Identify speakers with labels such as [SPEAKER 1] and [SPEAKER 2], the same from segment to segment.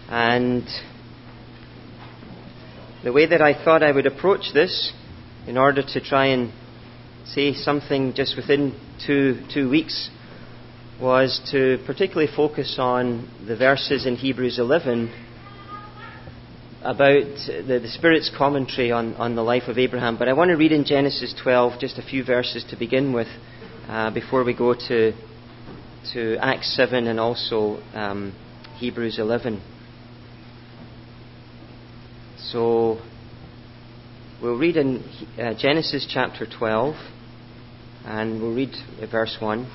[SPEAKER 1] And the way that I thought I would approach this, in order to try and say something just within two weeks, was to particularly focus on the verses in Hebrews 11 about the Spirit's commentary on the life of Abraham. But I want to read in Genesis 12 just a few verses to begin with before we go to Acts 7 and also Hebrews 11. So we'll read in Genesis chapter 12, and we'll read verse 1.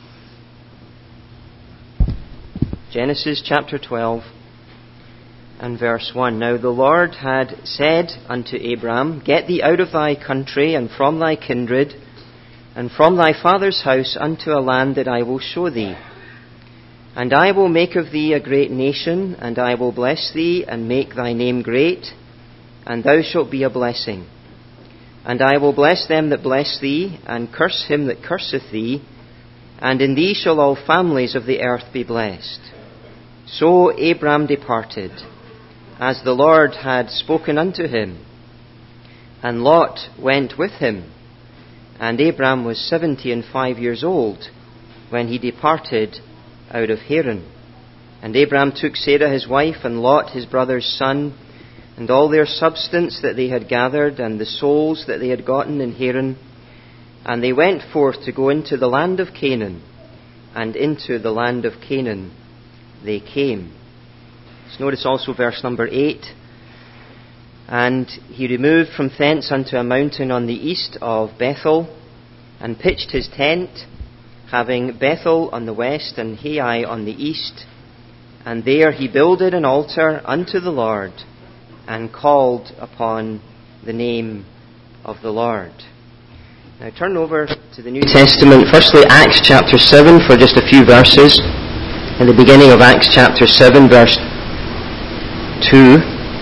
[SPEAKER 1] Genesis chapter 12 and verse 1. Now the Lord had said unto Abram, Get thee out of thy country, and from thy kindred, and from thy father's house, unto a land that I will show thee. And I will make of thee a great nation, and I will bless thee, and make thy name great, and thou shalt be a blessing. And I will bless them that bless thee, and curse him that curseth thee, and in thee shall all families of the earth be blessed. So Abram departed, as the Lord had spoken unto him, and Lot went with him. And Abram was 75 years old when he departed out of Haran. And Abram took Sarah his wife, and Lot his brother's son, and all their substance that they had gathered, and the souls that they had gotten in Haran. And they went forth to go into the land of Canaan, and into the land of Canaan they came. Let's notice also verse number 8. And he removed from thence unto a mountain on the east of Bethel, and pitched his tent, having Bethel on the west and Hai on the east. And there he builded an altar unto the Lord, and called upon the name of the Lord. Now turn over to the New Testament. Firstly, Acts chapter 7 for just a few verses. In the beginning of Acts chapter 7, verse 2.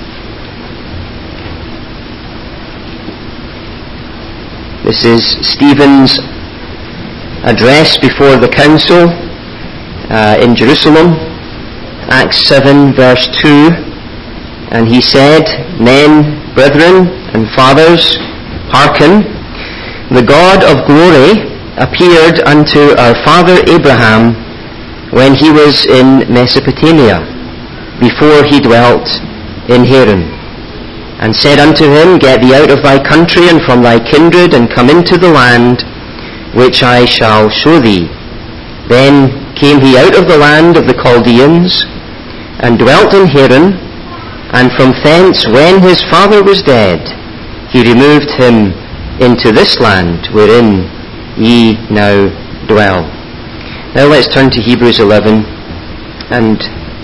[SPEAKER 1] This is Stephen's address before the council in Jerusalem. Acts 7, verse 2. And he said, Men, brethren, and fathers, hearken. The God of glory appeared unto our father Abraham when he was in Mesopotamia, before he dwelt in Haran, and said unto him, Get thee out of thy country and from thy kindred, and come into the land which I shall show thee. Then came he out of the land of the Chaldeans, and dwelt in Haran, and from thence, when his father was dead, he removed him into this land wherein ye now dwell. Now let's turn to Hebrews 11, and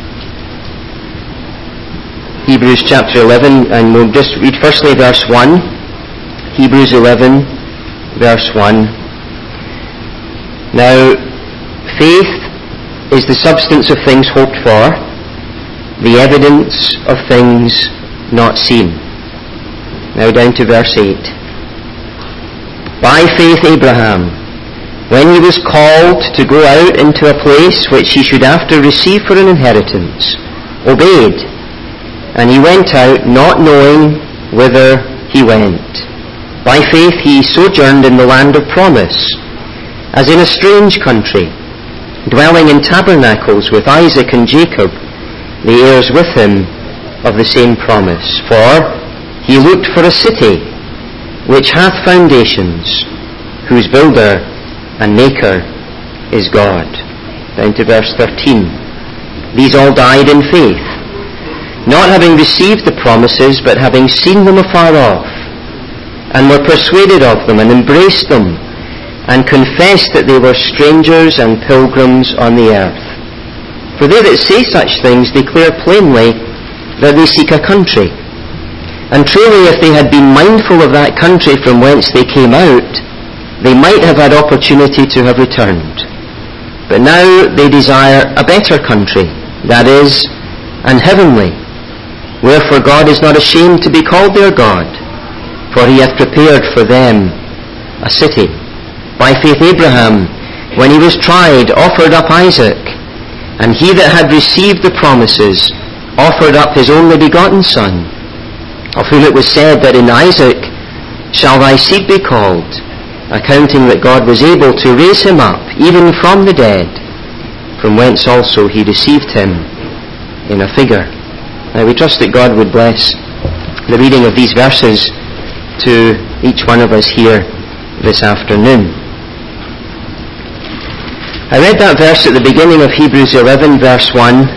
[SPEAKER 1] Hebrews chapter 11, and we'll just read firstly verse 1. Hebrews 11, verse 1. Now, faith is the substance of things hoped for, the evidence of things not seen. Now down to verse 8. By faith Abraham, when he was called to go out into a place which he should after receive for an inheritance, obeyed, and he went out not knowing whither he went. By faith he sojourned in the land of promise, as in a strange country, dwelling in tabernacles with Isaac and Jacob, the heirs with him of the same promise. For he looked for a city which hath foundations, whose builder and maker is God. Down to verse 13. These all died in faith, not having received the promises, but having seen them afar off, and were persuaded of them, and embraced them, and confessed that they were strangers and pilgrims on the earth. For they that say such things declare plainly that they seek a country. And truly, if they had been mindful of that country from whence they came out, they might have had opportunity to have returned. But now they desire a better country, that is, an heavenly. Wherefore God is not ashamed to be called their God, for he hath prepared for them a city. By faith Abraham, when he was tried, offered up Isaac, and he that had received the promises offered up his only begotten Son, of whom it was said that in Isaac shall thy seed be called, accounting that God was able to raise him up, even from the dead, from whence also he received him in a figure. Now we trust that God would bless the reading of these verses to each one of us here this afternoon. I read that verse at the beginning of Hebrews 11, verse 1,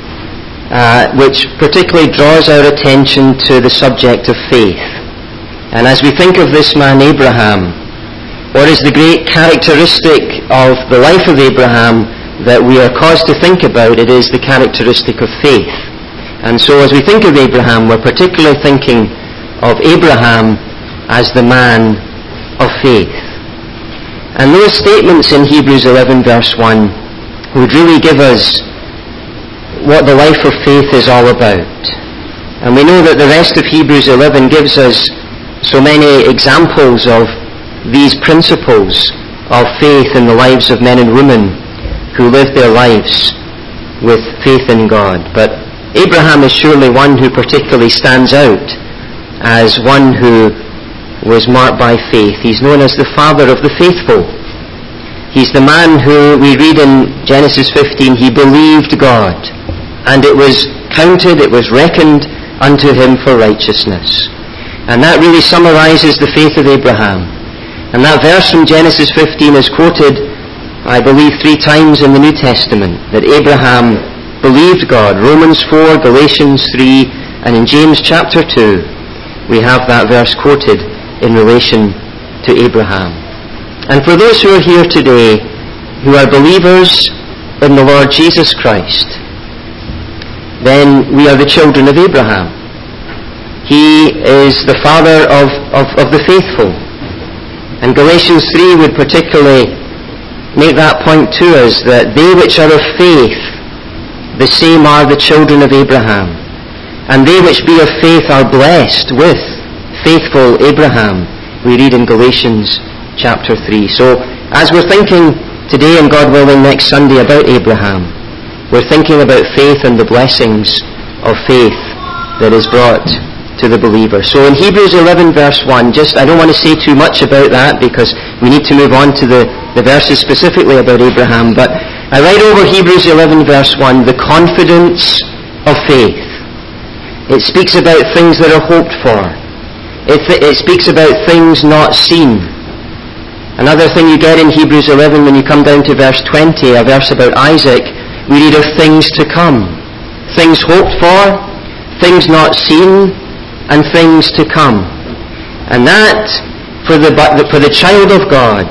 [SPEAKER 1] which particularly draws our attention to the subject of faith. And as we think of this man Abraham, what is the great characteristic of the life of Abraham that we are caused to think about? It is the characteristic of faith. And so as we think of Abraham, we're particularly thinking of Abraham as the man of faith. And those statements in Hebrews 11 verse 1 would really give us what the life of faith is all about. And we know that the rest of Hebrews 11 gives us so many examples of these principles of faith in the lives of men and women who live their lives with faith in God. But Abraham is surely one who particularly stands out as one who was marked by faith. He's known as the father of the faithful. He's the man who we read in Genesis 15, he believed God, and it was counted, it was reckoned unto him for righteousness. And that really summarizes the faith of Abraham. And that verse from Genesis 15 is quoted, I believe, 3 times in the New Testament, that Abraham believed God. Romans 4, Galatians 3, and in James chapter 2, we have that verse quoted in relation to Abraham. And for those who are here today, who are believers in the Lord Jesus Christ, then we are the children of Abraham. He is the father of the faithful. And Galatians 3 would particularly make that point to us, that they which are of faith, the same are the children of Abraham. And they which be of faith are blessed with faithful Abraham, we read in Galatians chapter 3. So, as we're thinking today, and God willing next Sunday, about Abraham, we're thinking about faith and the blessings of faith that is brought to the believer. So in Hebrews 11 verse 1, I don't want to say too much about that because we need to move on to the verses specifically about Abraham, but I write over Hebrews 11 verse 1, the confidence of faith. It speaks about things that are hoped for. It speaks about things not seen. Another thing you get in Hebrews 11 when you come down to verse 20, a verse about Isaac, we read of things to come. Things hoped for, things not seen, and things to come. And that, for the child of God,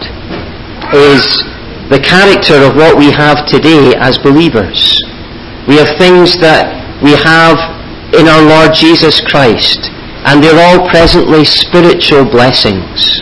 [SPEAKER 1] is the character of what we have today as believers. We have things that we have in our Lord Jesus Christ, and they're all presently spiritual blessings.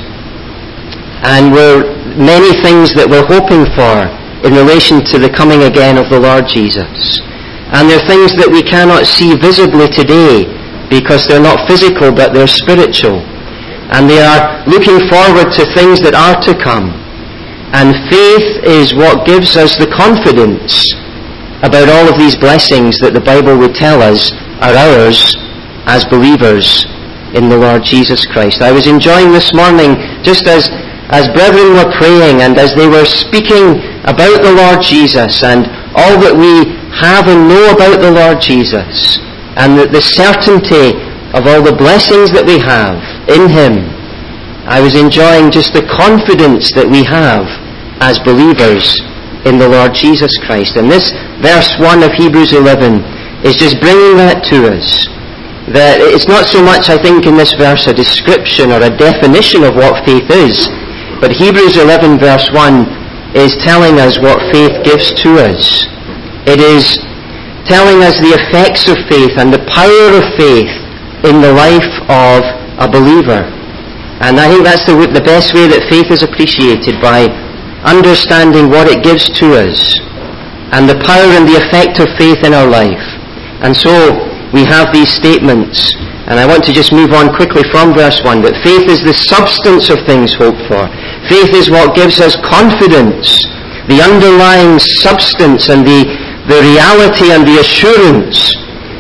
[SPEAKER 1] And many things that we're hoping for in relation to the coming again of the Lord Jesus. And they're things that we cannot see visibly today because they're not physical but they're spiritual. And they are looking forward to things that are to come. And faith is what gives us the confidence about all of these blessings that the Bible would tell us are ours as believers in the Lord Jesus Christ. I was enjoying this morning, just as brethren were praying and as they were speaking about the Lord Jesus and all that we have and know about the Lord Jesus and the certainty of all the blessings that we have in Him, I was enjoying just the confidence that we have as believers in the Lord Jesus Christ. And this verse 1 of Hebrews 11 is just bringing that to us. That it's not so much, I think, in this verse a description or a definition of what faith is, but Hebrews 11 verse 1 is telling us what faith gives to us. It is telling us the effects of faith and the power of faith in the life of a believer. And I think that's the best way that faith is appreciated, by understanding what it gives to us and the power and the effect of faith in our life. And so we have these statements, and I want to just move on quickly from verse 1, that faith is the substance of things hoped for. Faith is what gives us confidence, the underlying substance and the reality and the assurance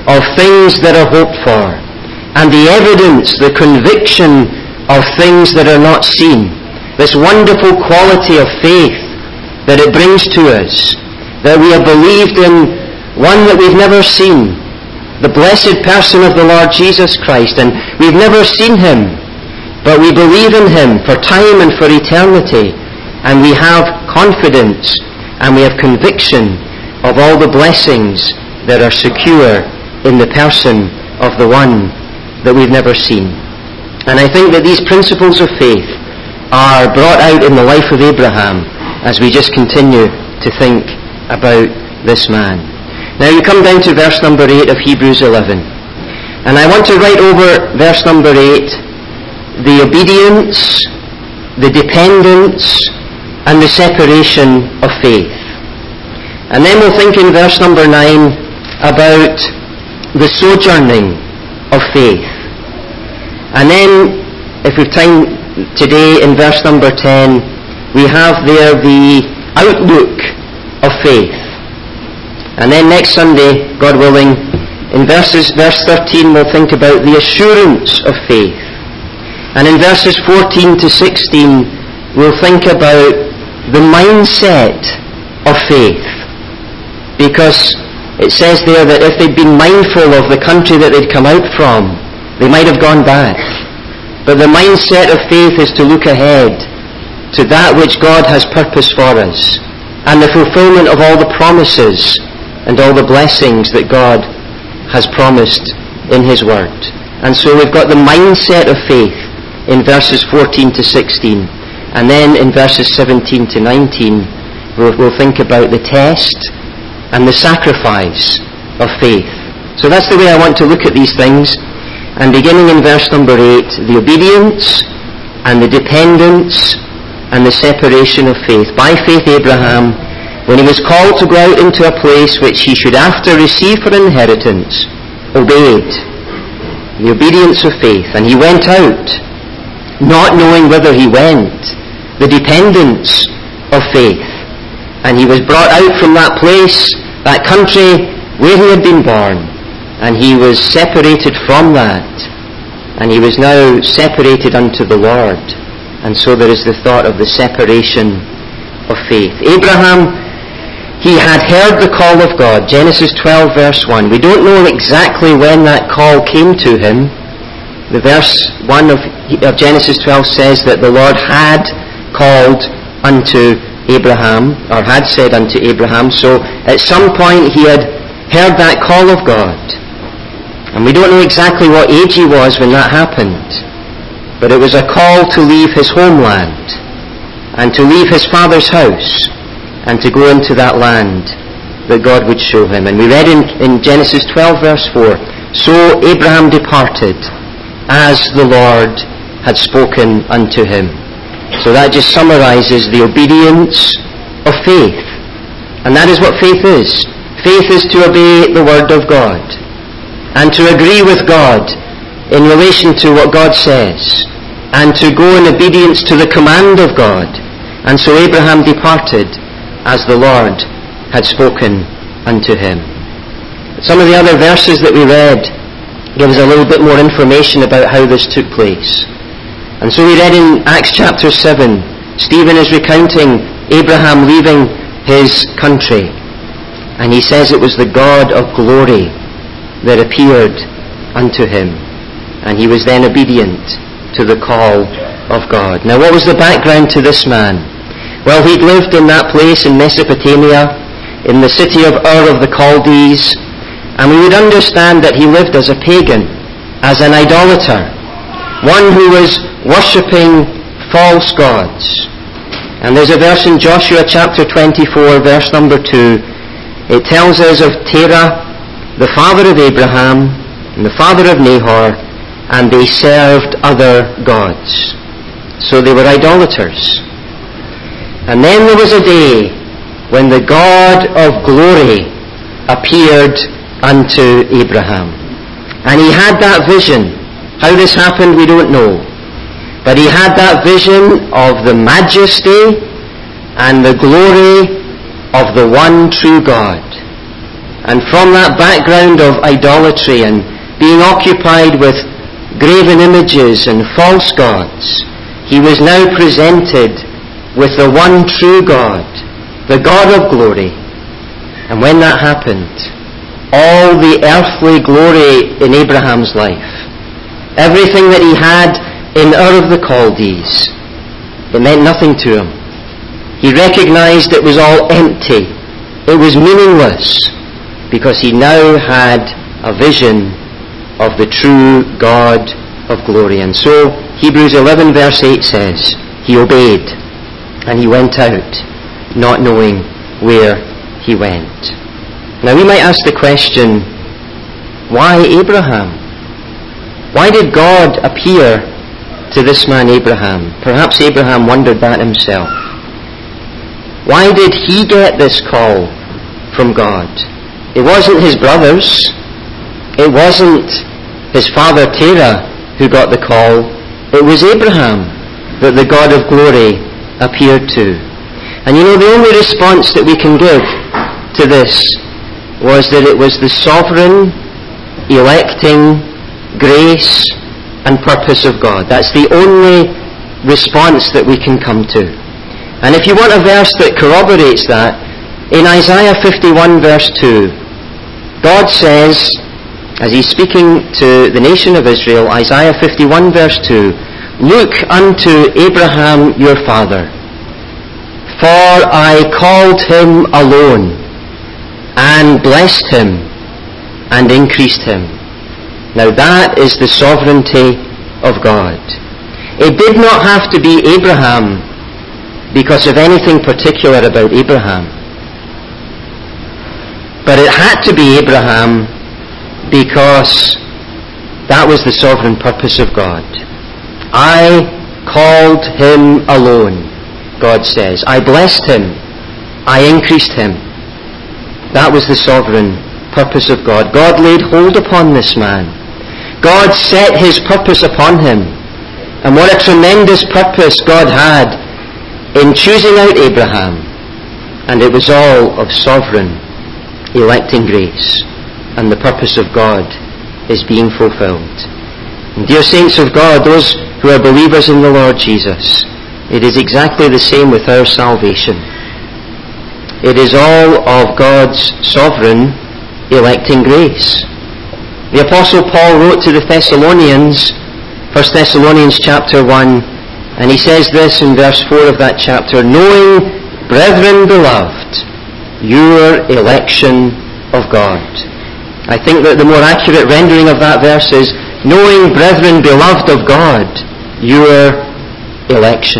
[SPEAKER 1] of things that are hoped for, and the evidence, the conviction of things that are not seen. This wonderful quality of faith that it brings to us, that we have believed in one that we've never seen, the blessed person of the Lord Jesus Christ, and we've never seen him, but we believe in him for time and for eternity, and we have confidence and we have conviction of all the blessings that are secure in the person of the one that we've never seen. And I think that these principles of faith are brought out in the life of Abraham as we just continue to think about this man. Now you come down to verse number 8 of Hebrews 11. And I want to write over verse number 8 the obedience, the dependence, and the separation of faith. And then we'll think in verse number 9 about the sojourning of faith. And then, if we've time today, in verse number 10, we have there the outlook of faith. And then next Sunday, God willing, in verse 13, we'll think about the assurance of faith. And in verses 14 to 16, we'll think about the mindset of faith. Because it says there that if they'd been mindful of the country that they'd come out from, they might have gone back. But the mindset of faith is to look ahead to that which God has purposed for us, and the fulfillment of all the promises and all the blessings that God has promised in his word. And so we've got the mindset of faith in verses 14 to 16. And then in verses 17 to 19, we'll think about the test and the sacrifice of faith. So that's the way I want to look at these things. And beginning in verse number 8, the obedience and the dependence and the separation of faith. By faith Abraham, when he was called to go out into a place which he should after receive for inheritance, obeyed the obedience of faith. And he went out, not knowing whither he went, the dependence of faith. And he was brought out from that place, that country where he had been born, and he was separated from that, and he was now separated unto the Lord. And so there is the thought of the separation of faith. Abraham, he had heard the call of God, Genesis 12 verse 1. We don't know exactly when that call came to him. The verse 1 of Genesis 12 says that the Lord had called unto Abraham, or had said unto Abraham. So at some point he had heard that call of God. And we don't know exactly what age he was when that happened. But it was a call to leave his homeland, and to leave his father's house, and to go into that land that God would show him. And we read in Genesis 12 verse 4, so Abraham departed as the Lord had spoken unto him. So that just summarizes the obedience of faith. And that is what faith is. Faith is to obey the word of God, and to agree with God in relation to what God says, and to go in obedience to the command of God. And so Abraham departed as the Lord had spoken unto him. Some of the other verses that we read give us a little bit more information about how this took place. And so we read in Acts chapter 7, Stephen is recounting Abraham leaving his country. And he says it was the God of glory that appeared unto him. And he was then obedient to the call of God. Now what was the background to this man? Well, he'd lived in that place in Mesopotamia, in the city of Ur of the Chaldees, and we would understand that he lived as a pagan, as an idolater, one who was worshipping false gods. And there's a verse in Joshua chapter 24, verse number 2. It tells us of Terah, the father of Abraham, and the father of Nahor, and they served other gods. So they were idolaters. And then there was a day when the God of glory appeared unto Abraham. And he had that vision. How this happened, we don't know. But he had that vision of the majesty and the glory of the one true God. And from that background of idolatry and being occupied with graven images and false gods, he was now presented with the one true God, the God of glory. And when that happened, all the earthly glory in Abraham's life, everything that he had in Ur of the Chaldees, it meant nothing to him. He recognized it was all empty. It was meaningless, because he now had a vision of the true God of glory. And so Hebrews 11 verse 8 says, he obeyed, and he went out, not knowing where he went. Now we might ask the question, why Abraham? Why did God appear to this man Abraham? Perhaps Abraham wondered that himself. Why did he get this call from God? It wasn't his brothers. It wasn't his father Terah who got the call. It was Abraham that the God of glory appeared to. And you know, the only response that we can give to this was that it was the sovereign, electing grace and purpose of God. That's the only response that we can come to. And if you want a verse that corroborates that, in Isaiah 51 verse 2, God says, as he's speaking to the nation of Israel, Isaiah 51 verse 2, look unto Abraham your father, for I called him alone, and blessed him, and increased him. Now that is the sovereignty of God. It did not have to be Abraham because of anything particular about Abraham. But it had to be Abraham because that was the sovereign purpose of God. I called him alone, God says. I blessed him. I increased him. That was the sovereign purpose of God. God laid hold upon this man. God set his purpose upon him. And what a tremendous purpose God had in choosing out Abraham. And it was all of sovereign, electing grace. And the purpose of God is being fulfilled. And dear saints of God, those who are believers in the Lord Jesus, it is exactly the same with our salvation. It is all of God's sovereign, electing grace. The Apostle Paul wrote to the Thessalonians, 1 Thessalonians chapter 1, and he says this in verse 4 of that chapter, knowing, brethren beloved, your election of God. I think that the more accurate rendering of that verse is, knowing, brethren beloved of God, your election.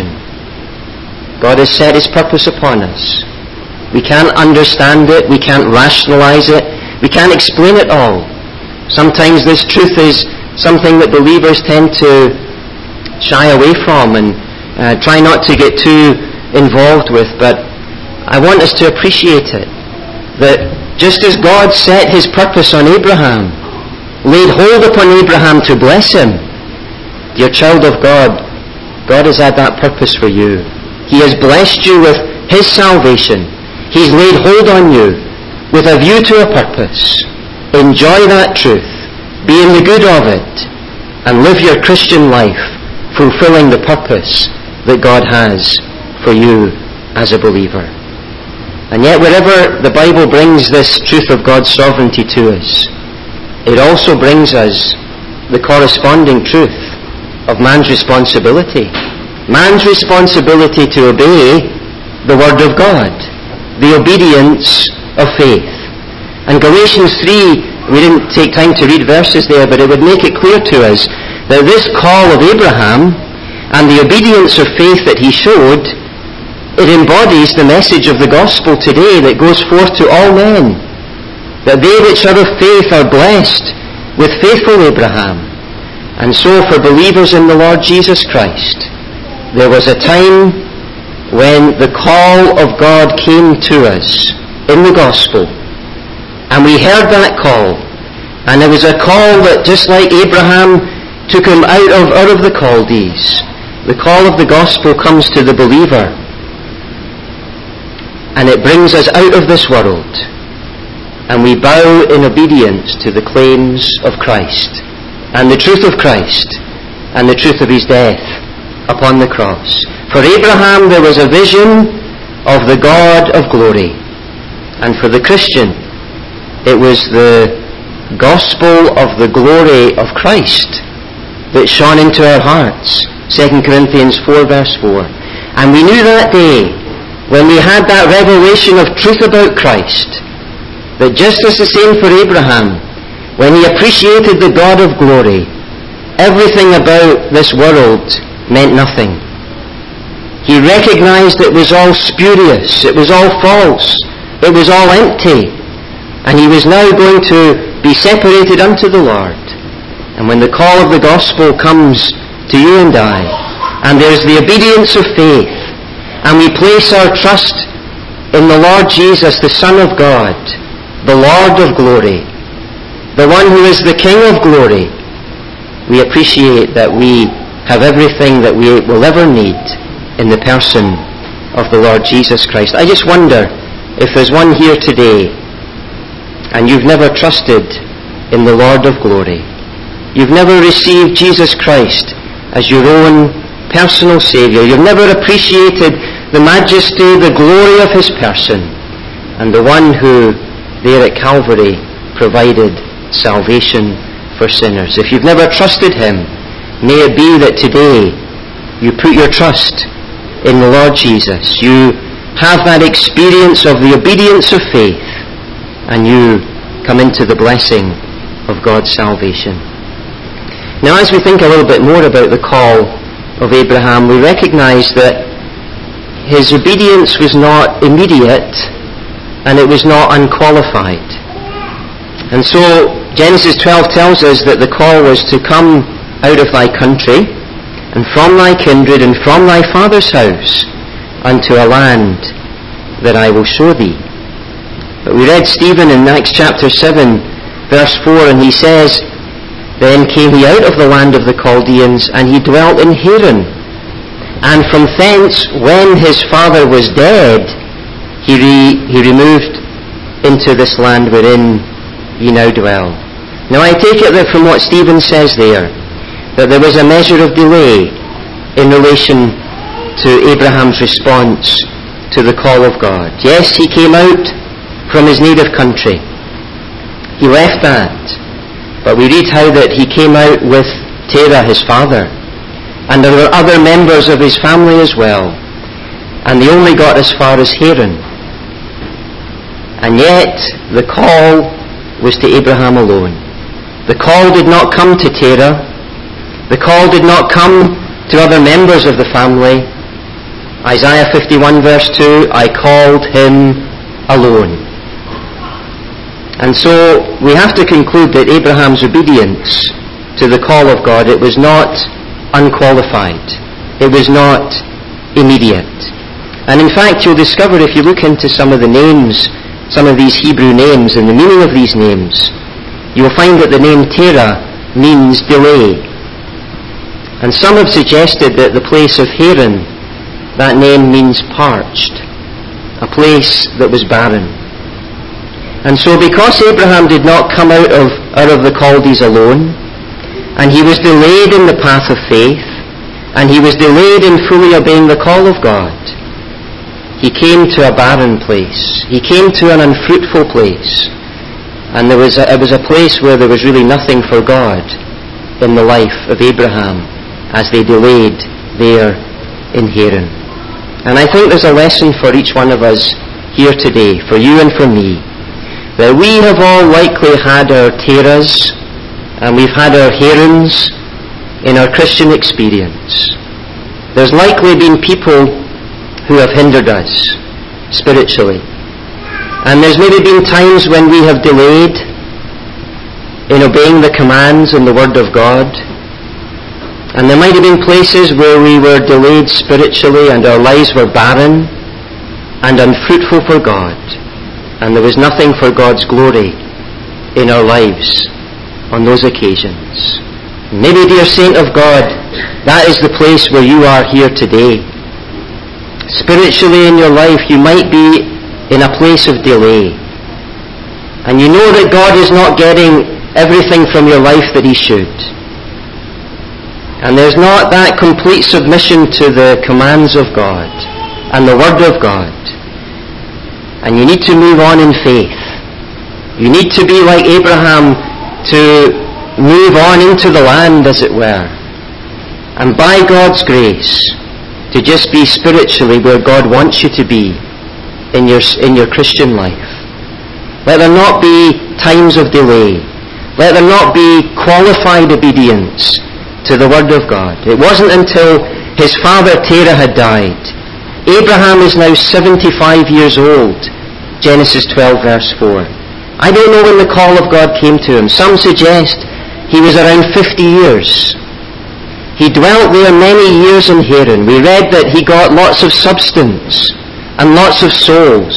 [SPEAKER 1] God has set his purpose upon us. We can't understand it, we can't rationalize it, we can't explain it all. Sometimes this truth is something that believers tend to shy away from and try not to get too involved with, but I want us to appreciate it. That just as God set his purpose on Abraham, laid hold upon Abraham to bless him, dear child of God, God has had that purpose for you. He has blessed you with his salvation. He's laid hold on you with a view to a purpose. Enjoy that truth, be in the good of it, and live your Christian life fulfilling the purpose that God has for you as a believer. And yet wherever the Bible brings this truth of God's sovereignty to us, it also brings us the corresponding truth of man's responsibility. Man's responsibility to obey the Word of God, the obedience of faith. And Galatians 3, we didn't take time to read verses there, but it would make it clear to us that this call of Abraham and the obedience of faith that he showed, it embodies the message of the gospel today that goes forth to all men, that they which are of faith are blessed with faithful Abraham. And so for believers in the Lord Jesus Christ, there was a time when the call of God came to us in the gospel, and we heard that call, and it was a call that, just like Abraham took him out of Ur of the Chaldees, the call of the gospel comes to the believer, and it brings us out of this world and we bow in obedience to the claims of Christ, and the truth of Christ, and the truth of his death upon the cross. For Abraham there was a vision of the God of glory, and for the Christian it was the gospel of the glory of Christ that shone into our hearts. 2 Corinthians 4 verse 4. And we knew that day, when we had that revelation of truth about Christ, that just as the same for Abraham, when he appreciated the God of glory, everything about this world meant nothing. He recognized it was all spurious, it was all false, it was all empty, and he was now going to be separated unto the Lord. And when the call of the gospel comes to you and I, and there's the obedience of faith, and we place our trust in the Lord Jesus, the Son of God, the Lord of glory, the one who is the King of glory, we appreciate that we have everything that we will ever need in the person of the Lord Jesus Christ. I just wonder if there's one here today and you've never trusted in the Lord of glory. You've never received Jesus Christ as your own personal Saviour. You've never appreciated the majesty, the glory of his person, and the one who there at Calvary provided salvation for sinners. If you've never trusted him, may it be that today you put your trust in the Lord Jesus. You have that experience of the obedience of faith, and you come into the blessing of God's salvation. Now, as we think a little bit more about the call of Abraham, we recognize that his obedience was not immediate, and it was not unqualified. And so Genesis 12 tells us that the call was to come out of thy country, and from thy kindred, and from thy father's house, unto a land that I will show thee. But we read Stephen in Acts chapter 7, verse 4, and he says, Then came he out of the land of the Chaldeans, and he dwelt in Haran. And from thence, when his father was dead, he removed into this land wherein ye now dwell. Now I take it that from what Stephen says there, that there was a measure of delay in relation to Abraham's response to the call of God. Yes, he came out from his native country. He left that. But we read how that he came out with Terah, his father, and there were other members of his family as well. And they only got as far as Haran. And yet, the call was to Abraham alone. The call did not come to Terah. The call did not come to other members of the family. Isaiah 51 verse 2, I called him alone. And so we have to conclude that Abraham's obedience to the call of God, it was not unqualified. It was not immediate. And in fact, you'll discover if you look into some of the names, some of these Hebrew names and the meaning of these names, you'll find that the name Terah means delay. And some have suggested that the place of Haran, that name means parched, a place that was barren. And so because Abraham did not come out of the Chaldees alone, and he was delayed in the path of faith, and he was delayed in fully obeying the call of God, he came to a barren place. He came to an unfruitful place. And it was a place where there was really nothing for God in the life of Abraham as they delayed there in Haran. And I think there's a lesson for each one of us here today, for you and for me, that we have all likely had our Terahs and we've had our Harans in our Christian experience. There's likely been people who have hindered us spiritually. And there's maybe been times when we have delayed in obeying the commands and the Word of God. And there might have been places where we were delayed spiritually and our lives were barren and unfruitful for God. And there was nothing for God's glory in our lives on those occasions. Maybe, dear saint of God, that is the place where you are here today. Spiritually in your life, you might be in a place of delay. And you know that God is not getting everything from your life that He should. And there's not that complete submission to the commands of God and the Word of God. And you need to move on in faith. You need to be like Abraham, to move on into the land, as it were. And by God's grace, to just be spiritually where God wants you to be in your Christian life. Let there not be times of delay. Let there not be qualified obedience to the Word of God. It wasn't until his father Terah had died. Abraham is now 75 years old. Genesis 12 verse 4. I don't know when the call of God came to him. Some suggest he was around 50 years. He dwelt there many years in Haran. We read that he got lots of substance and lots of souls.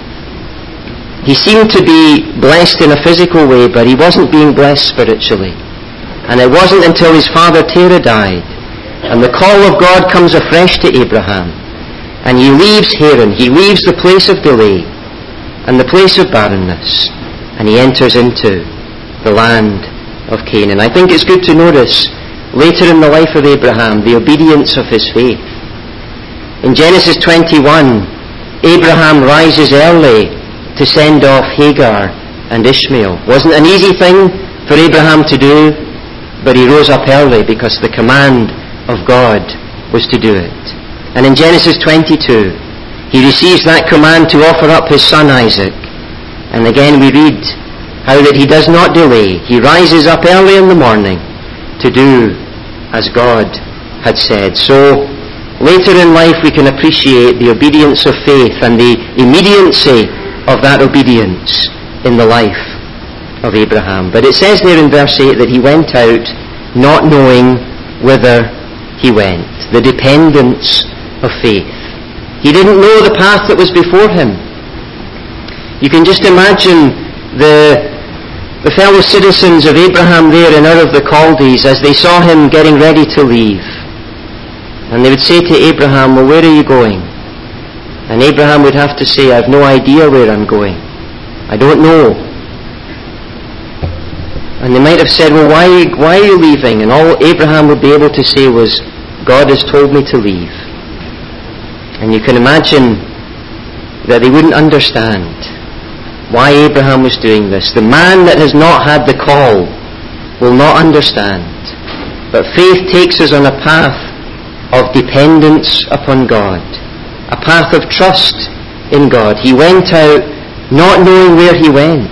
[SPEAKER 1] He seemed to be blessed in a physical way, but he wasn't being blessed spiritually. And it wasn't until his father Terah died, and the call of God comes afresh to Abraham, and he leaves Haran, he leaves the place of delay and the place of barrenness, and he enters into the land of Canaan. I think it's good to notice later in the life of Abraham the obedience of his faith. In Genesis 21, Abraham rises early to send off Hagar and Ishmael. Wasn't an easy thing for Abraham to do, but he rose up early because the command of God was to do it. And in Genesis 22, he receives that command to offer up his son Isaac. And again we read how that he does not delay. He rises up early in the morning to do as God had said. So later in life we can appreciate the obedience of faith and the immediacy of that obedience in the life of Abraham. But it says there in verse 8 that he went out not knowing whither he went. The dependence of faith. He didn't know the path that was before him. You can just imagine the fellow citizens of Abraham there in Ur of the Chaldees as they saw him getting ready to leave. And they would say to Abraham, well, where are you going? And Abraham would have to say, I have no idea where I'm going. I don't know. And they might have said, well, why are you leaving? And all Abraham would be able to say was, God has told me to leave. And you can imagine that they wouldn't understand why Abraham was doing this. The man that has not had the call will not understand. But faith takes us on a path of dependence upon God, a path of trust in God. He went out not knowing where he went.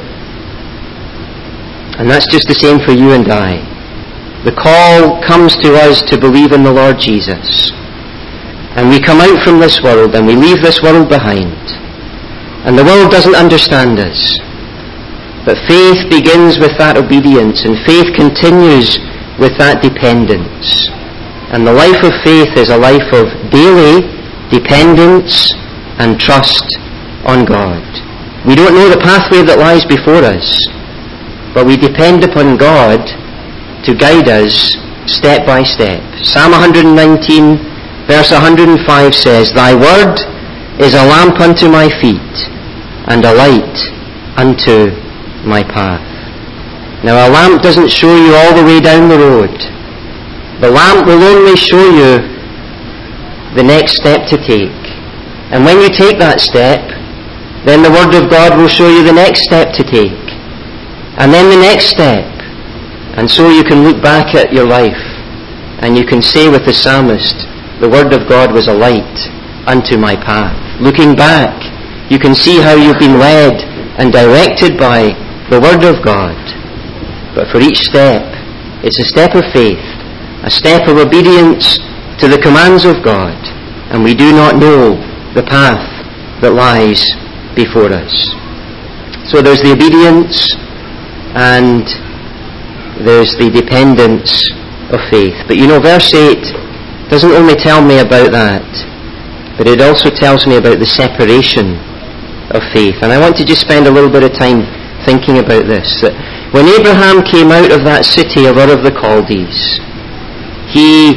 [SPEAKER 1] And that's just the same for you and I. The call comes to us to believe in the Lord Jesus. And we come out from this world and we leave this world behind. And the world doesn't understand us. But faith begins with that obedience, and faith continues with that dependence. And the life of faith is a life of daily dependence and trust on God. We don't know the pathway that lies before us, but we depend upon God to guide us step by step. Psalm 119 verse 105 says, Thy word is a lamp unto my feet and a light unto my path. Now a lamp doesn't show you all the way down the road. The lamp will only show you the next step to take. And when you take that step, then the Word of God will show you the next step to take. And then the next step. And so you can look back at your life and you can say with the psalmist, the Word of God was a light unto my path. Looking back, you can see how you've been led and directed by the Word of God. But for each step, it's a step of faith, a step of obedience to the commands of God, and we do not know the path that lies before us. So there's the obedience and there's the dependence of faith. But you know, verse 8 doesn't only tell me about that, but it also tells me about the separation of faith. And I want to just spend a little bit of time thinking about this. That when Abraham came out of that city of Ur of the Chaldees, he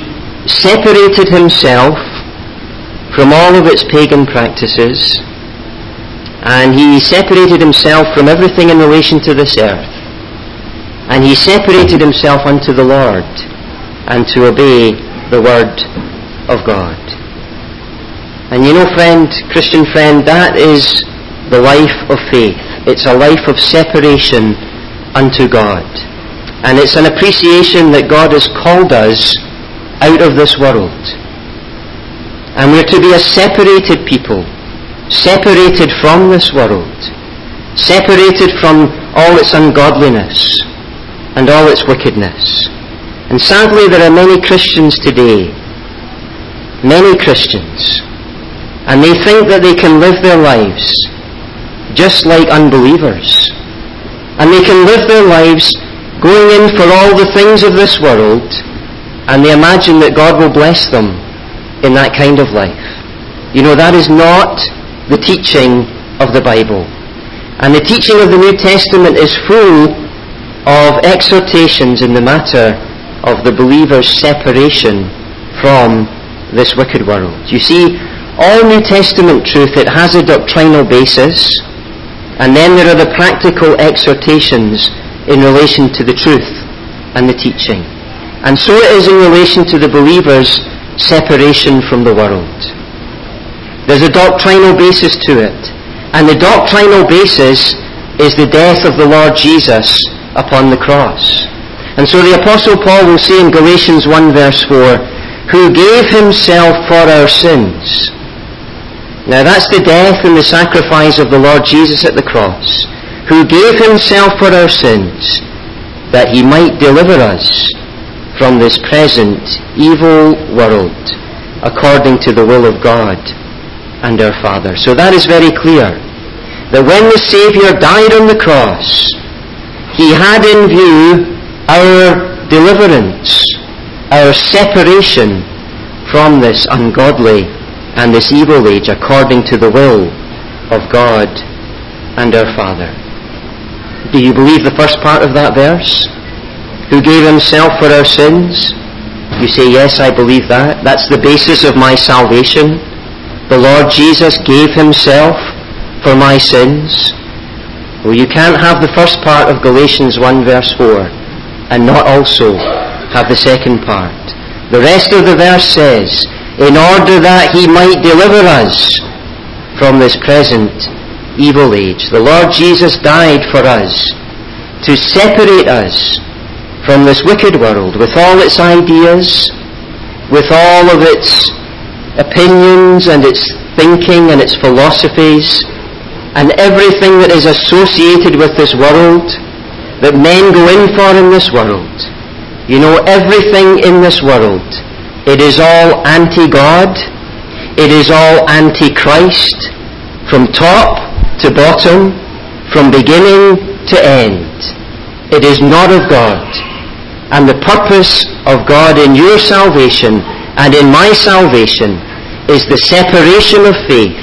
[SPEAKER 1] separated himself from all of its pagan practices, And he separated himself from everything in relation to this earth. And he separated himself unto the Lord, and to obey the word of God. And you know, friend, Christian friend, that is the life of faith. It's a life of separation unto God. And it's an appreciation that God has called us out of this world. And we're to be a separated people, separated from this world, separated from all its ungodliness and all its wickedness. And sadly, there are many Christians today, many Christians, and they think that they can live their lives just like unbelievers. And they can live their lives going in for all the things of this world, and they imagine that God will bless them in that kind of life. You know, that is not the teaching of the Bible. And the teaching of the New Testament is full of exhortations in the matter of the believer's separation from this wicked world. You see, all New Testament truth, it has a doctrinal basis, and then there are the practical exhortations in relation to the truth and the teaching. And so it is in relation to the believer's separation from the world. There's a doctrinal basis to it, and the doctrinal basis is the death of the Lord Jesus upon the cross. And so the Apostle Paul will say in Galatians 1 verse 4, who gave himself for our sins. Now that's the death and the sacrifice of the Lord Jesus at the cross, who gave himself for our sins, that he might deliver us from this present evil world, according to the will of God and our Father. So that is very clear, that when the Saviour died on the cross, he had in view our deliverance, our separation from this ungodly and this evil age, according to the will of God and our Father. Do you believe the first part of that verse? Who gave himself for our sins? You say, yes, I believe that. That's the basis of my salvation. The Lord Jesus gave himself for my sins. Well, you can't have the first part of Galatians 1 verse 4 and not also have the second part. The rest of the verse says, in order that he might deliver us from this present evil age. The Lord Jesus died for us to separate us from this wicked world with all its ideas, with all of its opinions and its thinking and its philosophies and everything that is associated with this world, that men go in for in this world. You know, everything in this world, it is all anti-God, it is all anti-Christ, from top to bottom, from beginning to end. It is not of God. And the purpose of God in your salvation and in my salvation is the separation of faith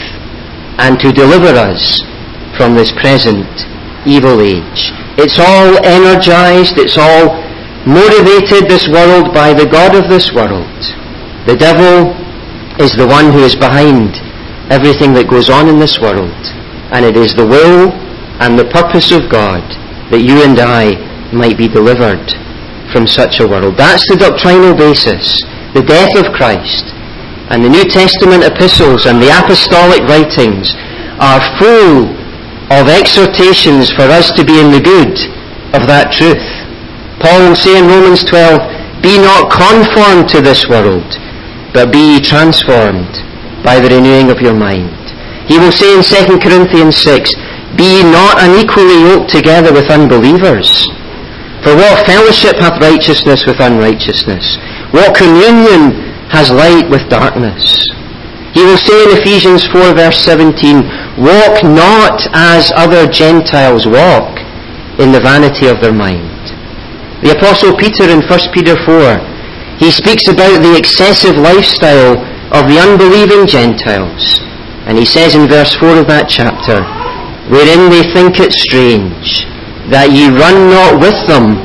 [SPEAKER 1] and to deliver us from this present evil age. It's all energized, it's all motivated, this world, by the god of this world. The devil is the one who is behind everything that goes on in this world. And it is the will and the purpose of God that you and I might be delivered from such a world. That's the doctrinal basis, the death of Christ. And the New Testament epistles and the apostolic writings are full of exhortations for us to be in the good of that truth. Paul will say in Romans 12, be not conformed to this world, but be ye transformed by the renewing of your mind. He will say in 2 Corinthians 6, be ye not unequally yoked together with unbelievers. For what fellowship hath righteousness with unrighteousness? What communion has light with darkness? He will say in Ephesians 4 verse 17, walk not as other Gentiles walk, in the vanity of their mind. The Apostle Peter in 1 Peter 4, he speaks about the excessive lifestyle of the unbelieving Gentiles. And he says in verse 4 of that chapter, wherein they think it strange that ye run not with them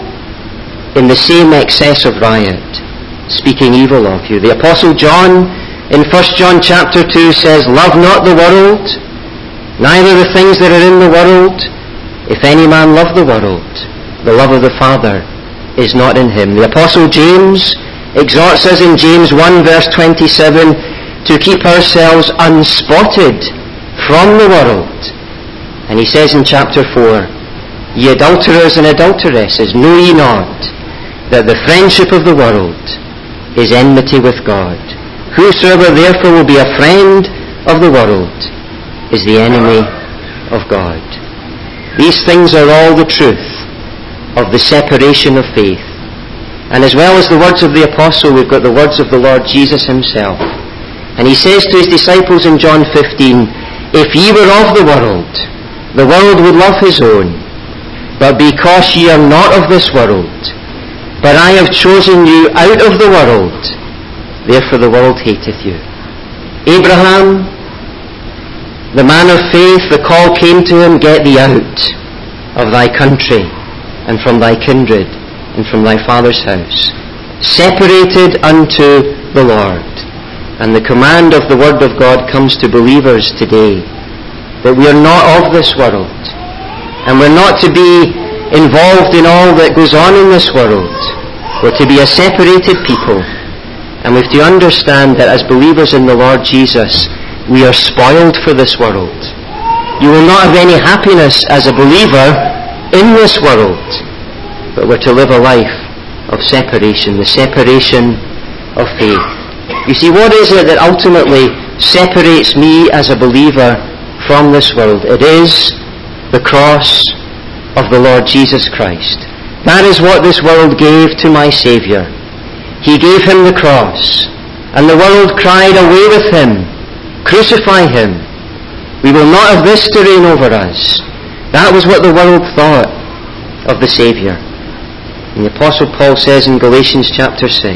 [SPEAKER 1] in the same excess of riot, speaking evil of you. The Apostle John in 1 John chapter 2 says, love not the world,
[SPEAKER 2] Neither the things that are in the world. If any man love the world, the love of the Father is not in him. The Apostle James exhorts us in James 1 verse 27 to keep ourselves unspotted from the world. And he says in chapter 4, Ye adulterers and adulteresses, know ye not that the friendship of the world is enmity with God? Whosoever therefore will be a friend of the world is the enemy of God. These things are all the truth of the separation of faith. And as well as the words of the apostle, we've got the words of the Lord Jesus himself. And he says to his disciples in John 15, If ye were of the world would love his own. But because ye are not of this world, but I have chosen you out of the world, therefore the world hateth you. Abraham, the man of faith, the call came to him, Get thee out of thy country, and from thy kindred, and from thy father's house, separated unto the Lord. And the command of the Word of God comes to believers today, that we are not of this world, and we're not to be involved in all that goes on in this world. We're to be a separated people, and we have to understand that as believers in the Lord Jesus, we are spoiled for this world. You will not have any happiness as a believer in this world, but we're to live a life of separation, the separation of faith. You see, what is it that ultimately separates me as a believer from this world? It is the cross of the Lord Jesus Christ. That is what this world gave to my Saviour. He gave him the cross, and the world cried, Away with him! Crucify him! We will not have this to reign over us. That was what the world thought of the Saviour. And the Apostle Paul says in Galatians chapter 6,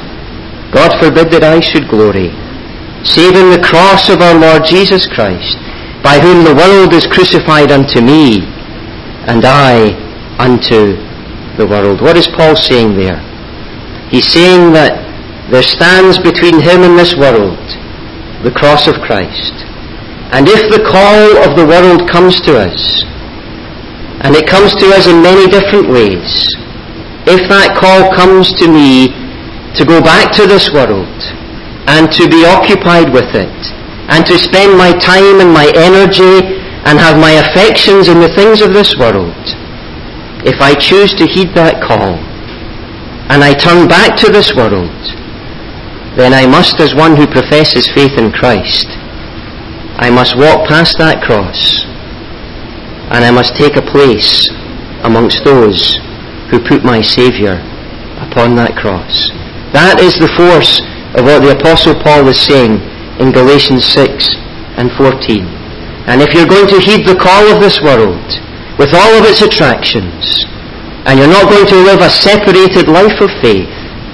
[SPEAKER 2] God forbid that I should glory, save in the cross of our Lord Jesus Christ, by whom the world is crucified unto me, and I unto the world. What is Paul saying there? He's saying that there stands between him and this world the cross of Christ. And if the call of the world comes to us, and it comes to us in many different ways, if that call comes to me to go back to this world, and to be occupied with it, and to spend my time and my energy and have my affections in the things of this world, if I choose to heed that call, and I turn back to this world, then I must, as one who professes faith in Christ, I must walk past that cross, and I must take a place amongst those who put my Saviour upon that cross. That is the force of what the Apostle Paul is saying in Galatians 6 and 14. And if you're going to heed the call of this world, with all of its attractions, and you're not going to live a separated life of faith,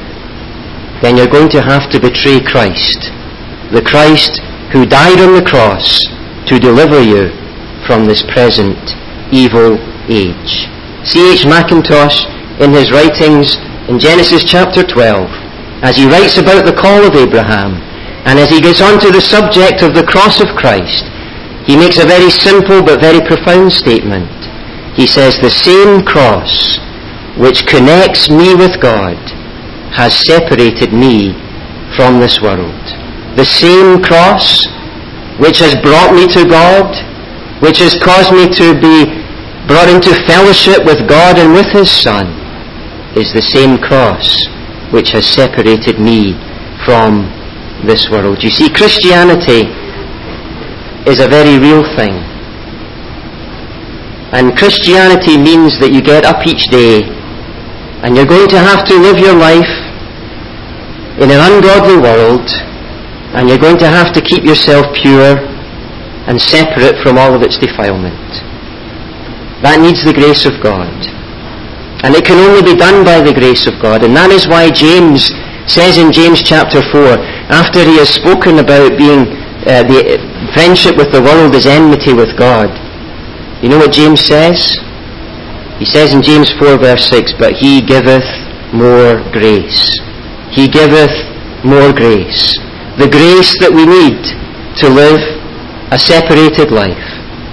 [SPEAKER 2] then you're going to have to betray Christ, the Christ who died on the cross to deliver you from this present evil age. C.H. Mackintosh, in his writings in Genesis chapter 12, as he writes about the call of Abraham, and as he gets on to the subject of the cross of Christ, he makes a very simple but very profound statement. He says, the same cross which connects me with God has separated me from this world. The same cross which has brought me to God, which has caused me to be brought into fellowship with God and with His Son, is the same cross which has separated me from this world. You see, Christianity is a very real thing. And Christianity means that you get up each day and you're going to have to live your life in an ungodly world, and you're going to have to keep yourself pure and separate from all of its defilement. That needs the grace of God. And it can only be done by the grace of God. And that is why James says in James chapter 4, after he has spoken about being the friendship with the world is enmity with God, you know what James says? He says in James 4 verse 6, but he giveth more grace. He giveth more grace. The grace that we need to live a separated life.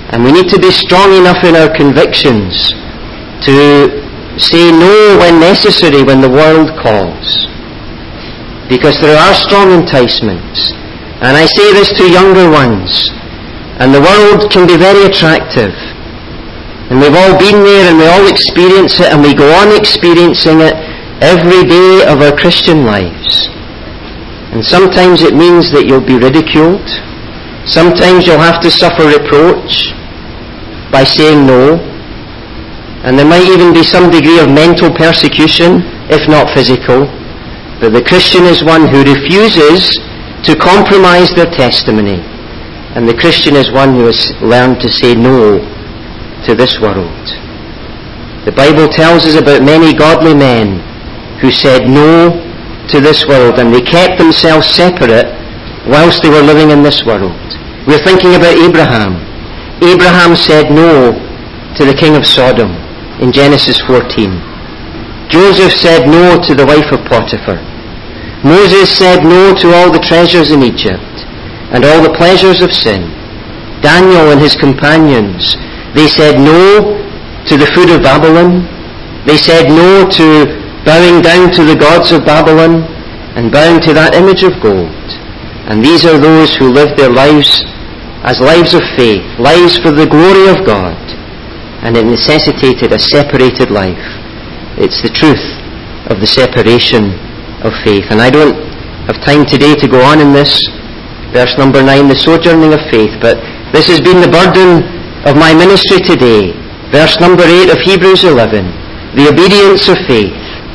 [SPEAKER 2] And we need to be strong enough in our convictions to say no when necessary when the world calls. Because there are strong enticements. And I say this to younger ones. And the world can be very attractive. And we've all been there and we all experience it, and we go on experiencing it every day of our Christian lives. And sometimes it means that you'll be ridiculed. Sometimes you'll have to suffer reproach by saying no. And there might even be some degree of mental persecution, if not physical. But the Christian is one who refuses to compromise their testimony. And the Christian is one who has learned to say no to this world. The Bible tells us about many godly men who said no to this world, and they kept themselves separate whilst they were living in this world. We're thinking about Abraham. Abraham said no to the king of Sodom in Genesis 14. Joseph said no to the wife of Potiphar. Moses said no to all the treasures in Egypt and all the pleasures of sin. Daniel and his companions, they said no to the food of Babylon. They said no to bowing down to the gods of Babylon and bowing to that image of gold. And these are those who lived their lives as lives of faith, lives for the glory of God. And it necessitated a separated life. It's the truth of the separation of faith. And I don't have time today to go on in this. Verse number 9, the sojourning of faith. But this has been the burden of my ministry today. Verse number 8 of Hebrews 11. The obedience of faith,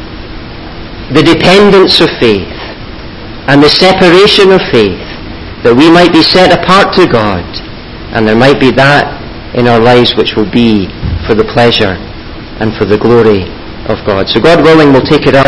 [SPEAKER 2] the dependence of faith, and the separation of faith, that we might be set apart to God, and there might be that in our lives which will be for the pleasure and for the glory of God. So God willing, we'll take it up